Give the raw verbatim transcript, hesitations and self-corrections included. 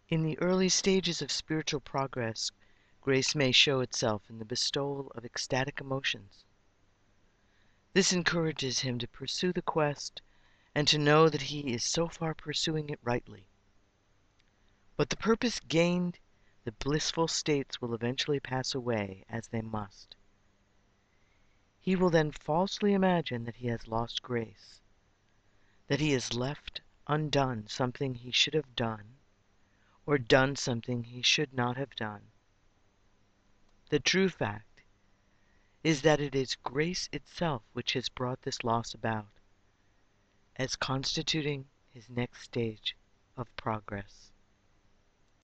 In the early stages of spiritual progress, grace may show itself in the bestowal of ecstatic emotions. This encourages him to pursue the quest and to know that he is so far pursuing it rightly. But the purpose gained, the blissful states will eventually pass away, as they must. He will then falsely imagine that he has lost grace, that he has left undone something he should have done, or done something he should not have done. The true fact is that it is grace itself which has brought this loss about, as constituting his next stage of progress.